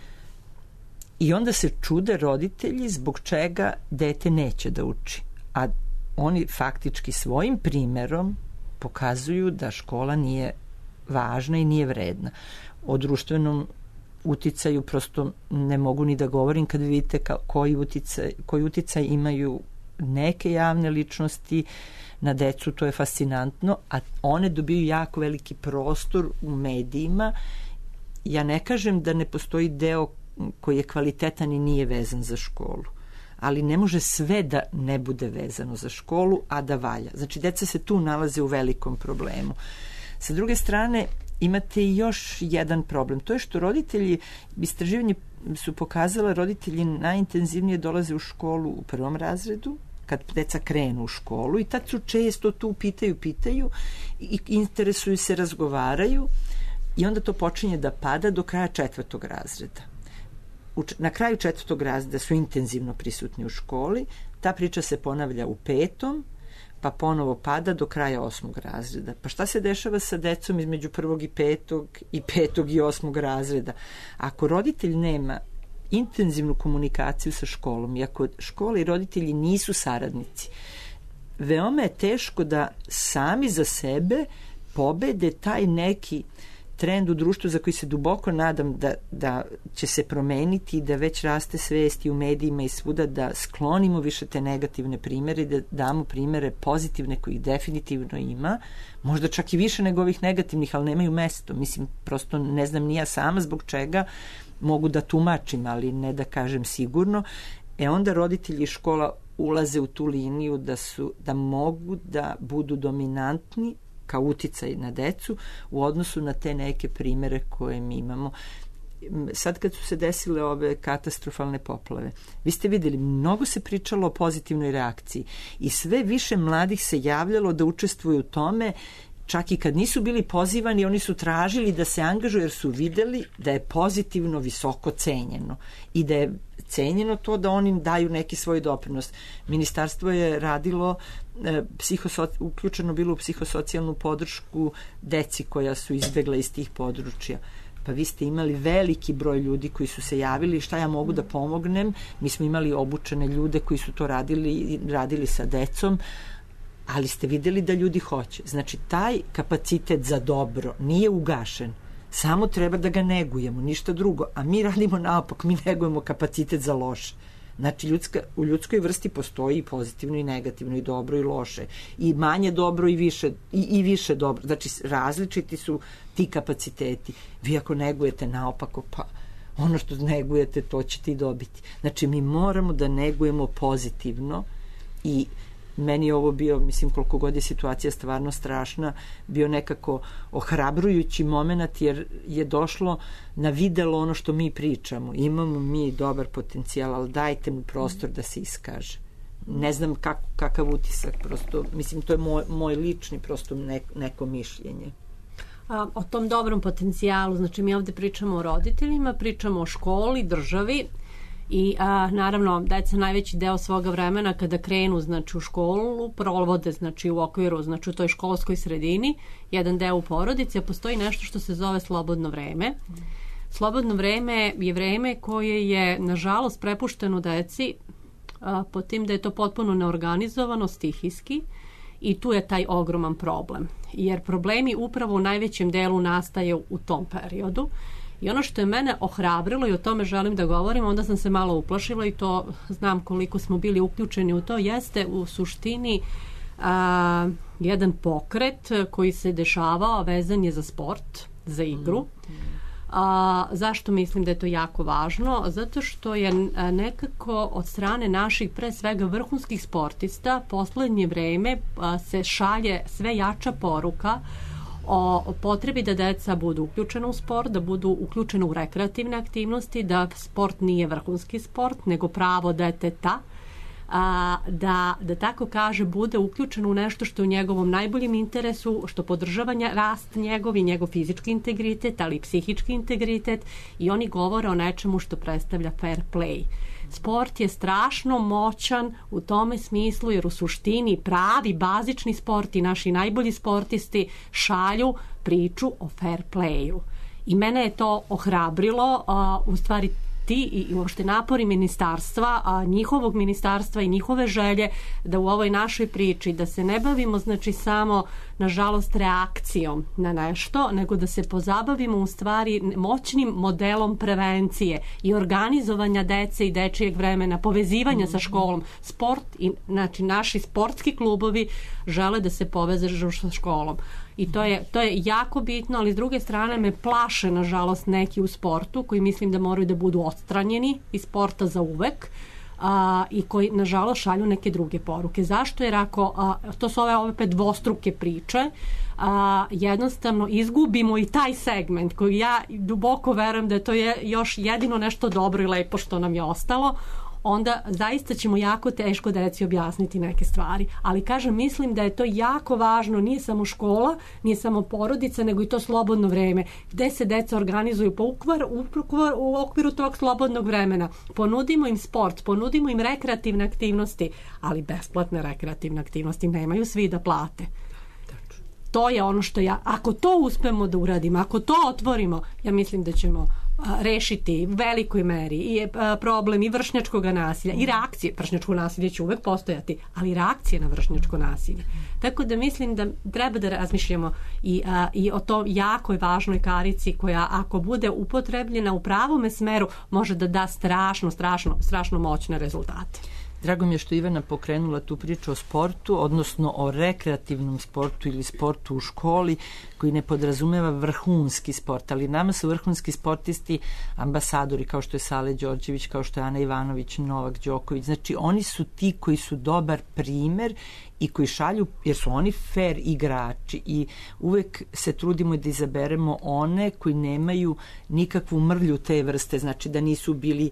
I onda se čude roditelji zbog čega dete neće da uči. A oni faktički svojim primerom pokazuju da škola nije važna i nije vredna. O društvenom uticaju prosto ne mogu ni da govorim kad vidite ka, koji, uticaj, koji uticaj imaju neke javne ličnosti na decu, to je fascinantno, a one dobiju jako veliki prostor u medijima. Ja ne kažem da ne postoji deo koji je kvalitetan i nije vezan za školu, ali ne može sve da ne bude vezano za školu, a da valja. Znači, deca se tu nalaze u velikom problemu. Sa druge strane, imate još jedan problem. To je što roditelji, istraživanje su pokazala, roditelji najintenzivnije dolaze u školu u prvom razredu, kad deca krenu u školu i tad su često tu pitaju, pitaju i interesuju se, razgovaraju i onda to počinje da pada do kraja četvrtog razreda. Na kraju četvrtog razreda su intenzivno prisutni u školi, ta priča se ponavlja u petom, pa ponovo pada do kraja osmog razreda. Pa šta se dešava sa decom između prvog i petog i petog i osmog razreda? Ako roditelj nema intenzivnu komunikaciju sa školom i ako škola i roditelji nisu saradnici, veoma je teško da sami za sebe pobede taj neki trend u društvu za koji se duboko nadam da, da će se promeniti i da već raste svesti u medijima i svuda, da sklonimo više te negativne primere i da damo primere pozitivne kojih definitivno ima, možda čak i više nego ovih negativnih, ali nemaju mesto. Mislim, prosto ne znam ni ja sama zbog čega, mogu da tumačim, ali ne da kažem sigurno. E onda roditelji i škola ulaze u tu liniju da, su, da mogu da budu dominantni kao uticaj na decu u odnosu na te neke primere koje mi imamo. Sad kad su se desile ove katastrofalne poplave, vi ste videli, mnogo se pričalo o pozitivnoj reakciji i sve više mladih se javljalo da učestvuju u tome, čak i kad nisu bili pozivani, oni su tražili da se angažuju jer su videli da je pozitivno visoko cenjeno i da je cenjeno to da oni daju neki svoj doprinos. Ministarstvo je radilo e, psihoso, uključeno bilo u psihosocijalnu podršku deci koja su izbegla iz tih područja. Pa vi ste imali veliki broj ljudi koji su se javili šta ja mogu da pomognem. Mi smo imali obučene ljude koji su to radili, radili sa decom, ali ste videli da ljudi hoće. Znači, taj kapacitet za dobro nije ugašen. Samo treba da ga negujemo, ništa drugo. A mi radimo naopak, mi negujemo kapacitet za loše. Znači, ljudska, u ljudskoj vrsti postoji i pozitivno i negativno, i dobro i loše. I manje dobro i više, i, i više dobro. Znači, različiti su ti kapaciteti. Vi ako negujete naopako, pa ono što negujete, to ćete i dobiti. Znači, mi moramo da negujemo pozitivno i meni je ovo bio, mislim, koliko god je situacija stvarno strašna, bio nekako ohrabrujući moment jer je došlo na videlo ono što mi pričamo. Imamo mi dobar potencijal, ali dajte mu prostor da se iskaže. Ne znam kak, kakav utisak, prosto, mislim, to je moj, moj lični prosto ne, neko mišljenje. A, o tom dobrom potencijalu, znači mi ovde pričamo o roditeljima, pričamo o školi, državi, i a, naravno deca najveći deo svoga vremena kada krenu znači u školu provode znači u okviru znači u toj školskoj sredini, jedan deo u porodici, a postoji nešto što se zove slobodno vreme. Slobodno vreme je vreme koje je nažalost prepušteno deci a, po tim da je to potpuno neorganizovano, stihijski, i tu je taj ogroman problem, jer problemi upravo u najvećem delu nastaje u tom periodu. I ono što je mene ohrabrilo i o tome želim da govorim, onda sam se malo uplašila i to znam koliko smo bili uključeni u to, jeste u suštini a, jedan pokret koji se dešavao, vezan je za sport, za igru. A, zašto mislim da je to jako važno? Zato što je nekako od strane naših pre svega vrhunskih sportista poslednje vreme a, se šalje sve jača poruka o potrebi da deca budu uključena u sport, da budu uključena u rekreativne aktivnosti, da sport nije vrhunski sport, nego pravo deteta, a, da, da tako kaže, bude uključen u nešto što je u njegovom najboljem interesu, što podržava rast njegov i njegov fizički integritet, ali i psihički integritet, i oni govore o nečemu što predstavlja fair play. Sport je strašno moćan u tome smislu, jer u suštini pravi, bazični sport i naši najbolji sportisti šalju priču o fair playu. I mene je to ohrabrilo, a, u stvari ti i uopšte napori ministarstva, a njihovog ministarstva i njihove želje da u ovoj našoj priči, da se ne bavimo znači samo nažalost reakcijom na nešto, nego da se pozabavimo u stvari moćnim modelom prevencije i organizovanja dece i dečijeg vremena, povezivanja sa školom. Sport i znači naši sportski klubovi žele da se povežu sa školom. I to je, to je jako bitno, ali s druge strane me plaše, nažalost, neki u sportu koji mislim da moraju da budu odstranjeni iz sporta za uvek, a, i koji, nažalost, šalju neke druge poruke. Zašto? Jer ako, a, to su ove opet dvostruke priče, a, jednostavno izgubimo i taj segment koji ja duboko verujem da je to je još jedino nešto dobro i lepo što nam je ostalo, onda zaista ćemo jako teško deci objasniti neke stvari. Ali kažem, mislim da je to jako važno, nije samo škola, nije samo porodica, nego i to slobodno vreme, gde se deca organizuju po ukvar, ukvar, u okviru tog slobodnog vremena. Ponudimo im sport, ponudimo im rekreativne aktivnosti, ali besplatne rekreativne aktivnosti nemaju svi da plate. To je ono što ja, ako to uspemo da uradimo, ako to otvorimo, ja mislim da ćemo rešiti u velikoj meri i problem i vršnjačkog nasilja i reakcije. Vršnjačko nasilje će uvek postojati, ali reakcije na vršnjačko nasilje. Tako da mislim da treba da razmišljamo i, a, i o to jakoj važnoj karici koja ako bude upotrebljena u pravome smeru može da da strašno, strašno, strašno moćne rezultate. Drago mi je što Ivana pokrenula tu priču o sportu, odnosno o rekreativnom sportu ili sportu u školi koji ne podrazumeva vrhunski sport, ali nama su vrhunski sportisti ambasadori kao što je Sale Đorđević, kao što je Ana Ivanović, Novak Đoković. Znači oni su ti koji su dobar primer i koji šalju, jer su oni fair igrači i uvek se trudimo da izaberemo one koji nemaju nikakvu mrlju te vrste, znači da nisu bili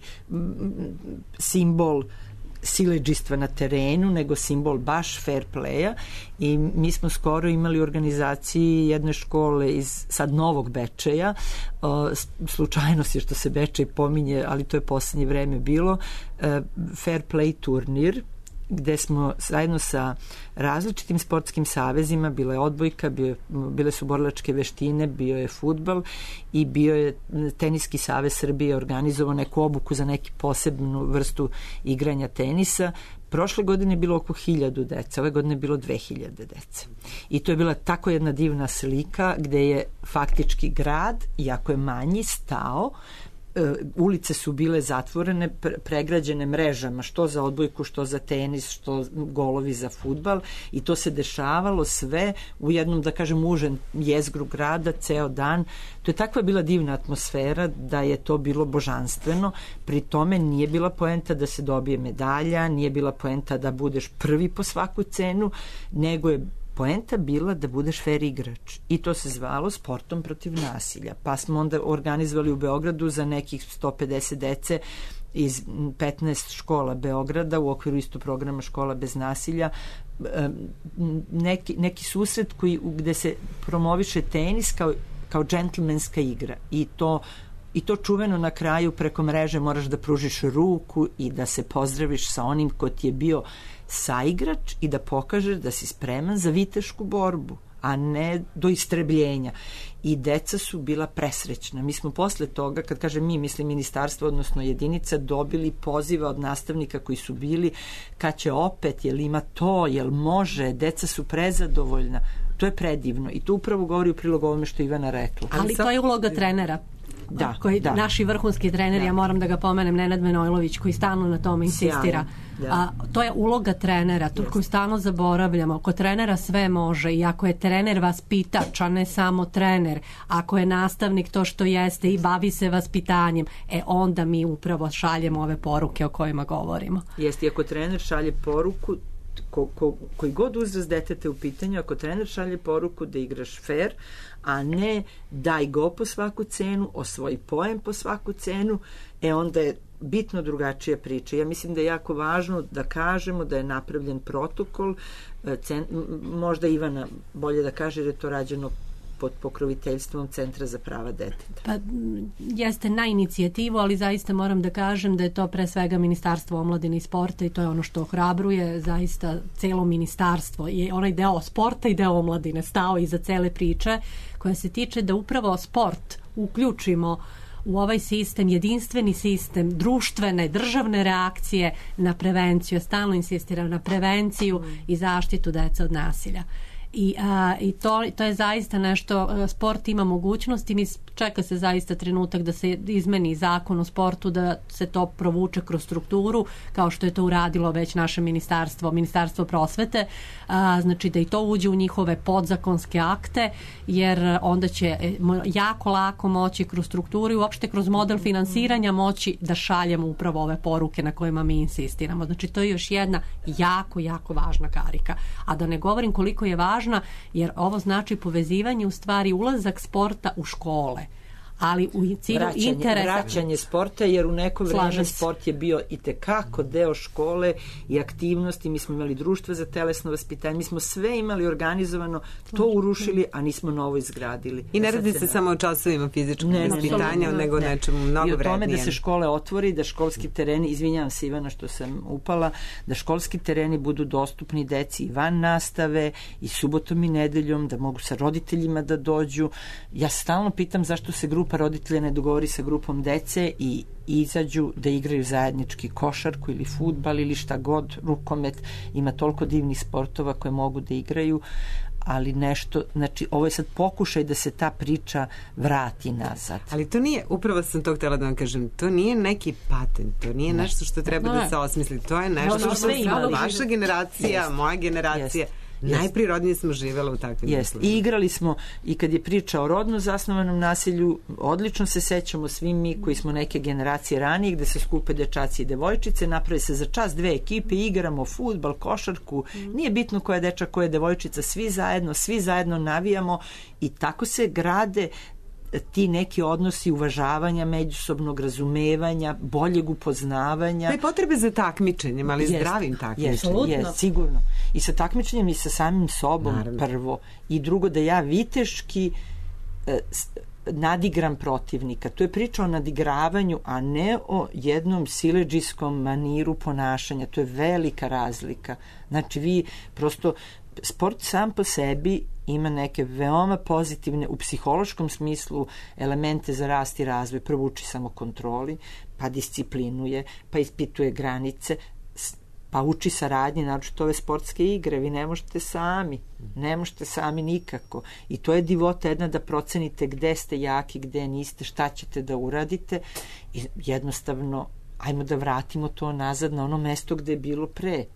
simbol siledžistva na terenu, nego simbol baš fair playa. I mi smo skoro imali u organizaciji jedne škole iz sad Novog Bečeja, slučajnost je što se Bečej pominje, ali to je poslednje vreme bilo, fair play turnir, gde smo zajedno sa različitim sportskim savezima, bila je odbojka, bio, bile su borilačke veštine, bio je fudbal i bio je Teniski savez Srbije organizovao neku obuku za neki posebnu vrstu igranja tenisa. Prošle godine je bilo oko hiljadu deca, ove godine je bilo dve hiljade dece. I to je bila tako jedna divna slika gde je faktički grad, iako je manji, stao, ulice su bile zatvorene, pregrađene mrežama, što za odbojku, što za tenis, što golovi za fudbal, i to se dešavalo sve u jednom, da kažem, užem jezgru grada, ceo dan. To je takva bila divna atmosfera da je to bilo božanstveno. Pri tome nije bila poenta da se dobije medalja, nije bila poenta da budeš prvi po svaku cenu, nego je poenta bila da budeš fair igrač. I to se zvalo sportom protiv nasilja. Pa smo onda organizovali u Beogradu za nekih sto pedeset dece iz petnaest škola Beograda u okviru isto programa Škola bez nasilja neki, neki susret koji, gde se promoviše tenis kao, kao džentlmenska igra. I to I to čuveno na kraju preko mreže moraš da pružiš ruku i da se pozdraviš sa onim ko ti je bio saigrač i da pokažeš da si spreman za vitešku borbu, a ne do istrebljenja. I deca su bila presrećna. Mi smo posle toga, kad kažem mi, mislim ministarstvo, odnosno jedinica, dobili poziva od nastavnika koji su bili, kad će opet, jel ima to, jel može, deca su prezadovoljna. To je predivno i to upravo govori u prilog ovome što Ivana rekla. Ali, Ali to je uloga trenera. Da, koji da. Naši vrhunski treneri, da. Ja moram da ga pomenem, Nenad Menojlović, koji stalno na tome insistira. Da. A, to je uloga trenera, tu koju stalno zaboravljamo. Kod trenera sve može i ako je trener vaspitač, a ne samo trener, ako je nastavnik to što jeste i bavi se vaspitanjem, e onda mi upravo šaljemo ove poruke o kojima govorimo. Jeste, ako trener šalje poruku, ko, ko, koji god uzrast deteta u pitanju, ako trener šalje poruku da igraš fair, a ne daj go po svaku cenu, osvoji poen po svaku cenu, e onda je bitno drugačija priča. Ja mislim da je jako važno da kažemo da je napravljen protokol, cen, možda Ivana bolje da kaže jer je to rađeno pod pokroviteljstvom Centra za prava deteta. Pa jeste na inicijativu, ali zaista moram da kažem da je to pre svega Ministarstvo omladine i sporta i to je ono što ohrabruje zaista celo ministarstvo. Je onaj deo sporta i deo omladine stao iza cele priče koja se tiče da upravo sport uključimo u ovaj sistem, jedinstveni sistem društvene, državne reakcije na prevenciju. Stalno insistiram na prevenciju i zaštitu dece od nasilja. I, a, i to, to je zaista nešto, sport ima mogućnosti, mi čeka se zaista trenutak da se izmeni zakon o sportu, da se to provuče kroz strukturu, kao što je to uradilo već naše ministarstvo, ministarstvo prosvete, a, znači da i to uđe u njihove podzakonske akte, jer onda će jako lako moći kroz strukturu i uopšte kroz model finansiranja moći da šaljemo upravo ove poruke na kojima mi insistiramo. Znači to je još jedna jako, jako važna karika. A da ne govorim koliko je važno, jer ovo znači povezivanje, u stvari ulazak sporta u škole, ali u cilju vraćanje, interesa. Vraćanje sporta, jer u neko vreme sport je bio i tekako deo škole i aktivnosti, mi smo imali društvo za telesno vaspitanje, mi smo sve imali organizovano, to urušili, a nismo novo izgradili. I ne radi se, se samo o časovima fizičkog ne, vaspitanja, ne, nego ne. nečemu mnogo vrednijem. I o tome da se škole otvori, da školski tereni, izvinjavam se Ivana što sam upala, da školski tereni budu dostupni deci i van nastave, i subotom i nedeljom, da mogu sa roditeljima da dođu. Ja stalno pitam zašto se grupa pa roditelja ne dogovori sa grupom dece i izađu da igraju zajednički košarku ili fudbal ili šta god, rukomet, ima toliko divnih sportova koje mogu da igraju, ali nešto, znači ovo je sad pokušaj da se ta priča vrati nazad. Ali to nije, upravo sam to htjela da vam kažem, to nije neki patent, to nije ne. nešto što treba no, da se osmisli, to je nešto što sve imali. Vaša generacija, Jest. moja generacija, Jest. najprirodnije smo živjela u takvim uslovima. I igrali smo, i kad je priča o rodno zasnovanom nasilju, odlično se sećamo svi mi koji smo neke generacije ranije, gde se skupe dečaci i devojčice, naprave se za čas dve ekipe, igramo fudbal, košarku, mm. nije bitno koja je dečak, koja je devojčica, svi zajedno, svi zajedno navijamo i tako se grade ti neki odnosi uvažavanja, međusobnog razumevanja, boljeg upoznavanja. Ne potrebe za takmičenjem, ali jest, zdravim takmičenjem. Jest, jest, sigurno. I sa takmičenjem i sa samim sobom Naravno. prvo. I drugo, da ja viteški eh, nadigram protivnika. To je priča o nadigravanju, a ne o jednom siledžijskom maniru ponašanja. To je velika razlika. Znači vi prosto, sport sam po sebi ima neke veoma pozitivne u psihološkom smislu elemente za rast i razvoj. Prvo uči samokontroli, pa disciplinuje, pa ispituje granice, pa uči saradnje, naročito ove sportske igre. Vi ne možete sami, ne možete sami nikako. I to je divota jedna da procenite gde ste jaki, gde niste, šta ćete da uradite i jednostavno ajmo da vratimo to nazad na ono mesto gde je bilo pre.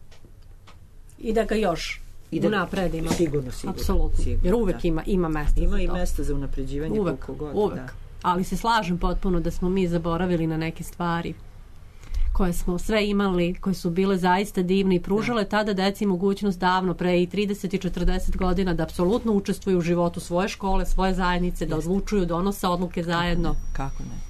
I da ga još I da unapredimo. Sigurno, sigurno. Apsolutno. Sigurno, jer uvek da. ima, ima mesta ima za to. Ima i mesta za unapređivanje uvek, koliko god. Uvek. Da. Ali se slažem potpuno da smo mi zaboravili na neke stvari koje smo sve imali, koje su bile zaista divne i pružale da. tada deci mogućnost davno, pre i trideset i četrdeset godina, da apsolutno učestvuju u životu svoje škole, svoje zajednice, Jeste. da odlučuju, donose odluke zajedno. Kako ne?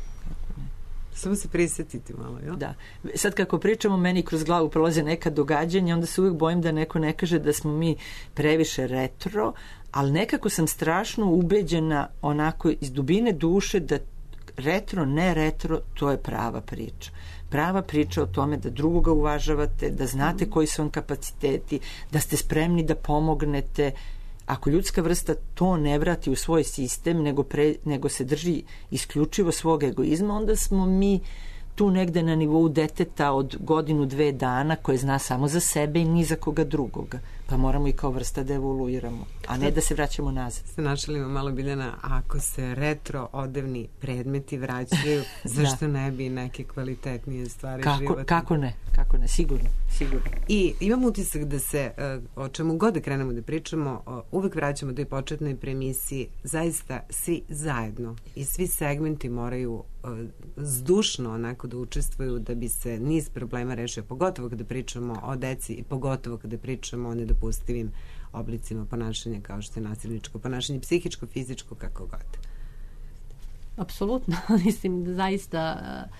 Samo se prisjetiti malo, jel? Da. Sad kako pričamo, meni kroz glavu prolaze neka događanja, onda se uvijek bojim da neko ne kaže da smo mi previše retro, ali nekako sam strašno ubeđena onako iz dubine duše da retro, ne retro, to je prava priča. Prava priča o tome da drugoga uvažavate, da znate koji su vam kapaciteti, da ste spremni da pomognete. Ako ljudska vrsta to ne vrati u svoj sistem, nego, pre, nego se drži isključivo svog egoizma, onda smo mi tu negde na nivou deteta od godinu, dve dana koje zna samo za sebe i ni za koga drugoga. pa moramo i kao vrsta da evoluiramo, a ne da se vraćamo nazad. Se našalimo malo, Biljana, ako se retro odevni predmeti vraćaju, zašto ne bi neke kvalitetnije stvari kako, životne? Kako ne, kako ne, sigurno, sigurno. I imam utisak da se, o čemu god da krenemo da pričamo, uvek vraćamo toj početnoj premisi, zaista svi zajedno i svi segmenti moraju zdušno onako da učestvuju da bi se niz problema rešio, pogotovo kada pričamo o deci i pogotovo kada pričamo o nedopustivim oblicima ponašanja kao što je nasilničko ponašanje, psihičko, fizičko, kako god. Apsolutno, mislim da zaista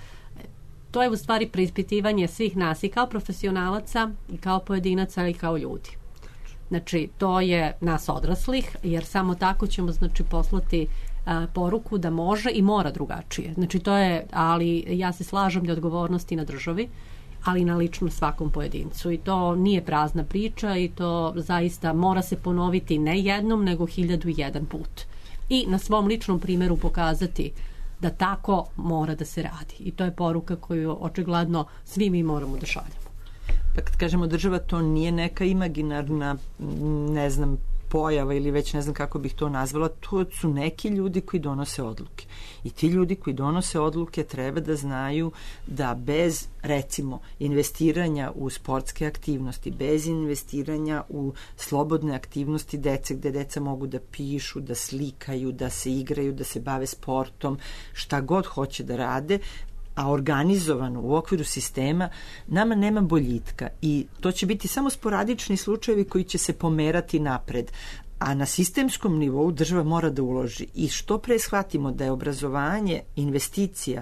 to je u stvari preispitivanje svih nas i kao profesionalaca i kao pojedinaca i kao ljudi. Znači, to je nas odraslih, jer samo tako ćemo, znači, poslati a, poruku da može i mora drugačije. Znači, to je, ali ja se slažem da je odgovornosti na državi, ali na lično svakom pojedincu. I to nije prazna priča i to zaista mora se ponoviti ne jednom, nego hiljadu i jedan put. I na svom ličnom primjeru pokazati da tako mora da se radi. I to je poruka koju očigledno svi mi moramo da šaljemo. Pa kad kažemo država, to nije neka imaginarna, ne znam, pojava ili već ne znam kako bih to nazvala, to su neki ljudi koji donose odluke. I ti ljudi koji donose odluke treba da znaju da bez, recimo, investiranja u sportske aktivnosti, bez investiranja u slobodne aktivnosti dece, gde deca mogu da pišu, da slikaju, da se igraju, da se bave sportom, šta god hoće da rade, a organizovano u okviru sistema, nama nema boljitka i to će biti samo sporadični slučajevi koji će se pomerati napred. A na sistemskom nivou država mora da uloži. I što pre shvatimo da je obrazovanje investicija,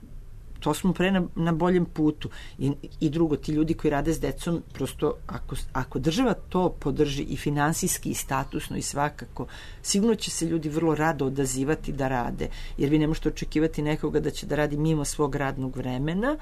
to smo pre na, na boljem putu. I, I drugo, ti ljudi koji rade s decom, prosto ako, ako država to podrži i finansijski i statusno i svakako, sigurno će se ljudi vrlo rado odazivati da rade. Jer vi ne možete očekivati nekoga da će da radi mimo svog radnog vremena,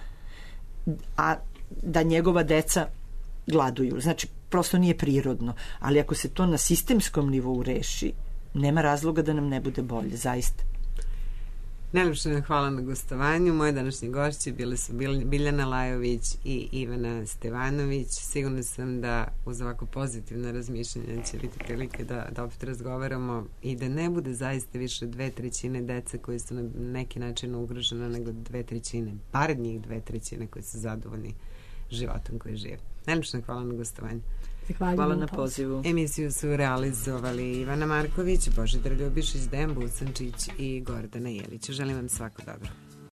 a da njegova deca gladuju. Znači, prosto nije prirodno. Ali ako se to na sistemskom nivou reši, nema razloga da nam ne bude bolje, zaista. Najlepše vam hvala na gostovanju. Moje današnje gošće bile su Biljana Lajović i Ivana Stevanović. Sigurno sam da uz ovako pozitivno razmišljanje će biti prilike da, da opet razgovaramo i da ne bude zaista više dve trećine dece koje su na neki način ugrožene, nego dve trećine, bar njih dve trećine koji su zadovoljni životom koji žive. Najlepše vam hvala na gostovanju. Hvala na pozivu. Emisiju su realizovali Ivana Marković, Božidar Ljubišić, Dejan Busančić i Gordana Jelić. Želim vam svako dobro.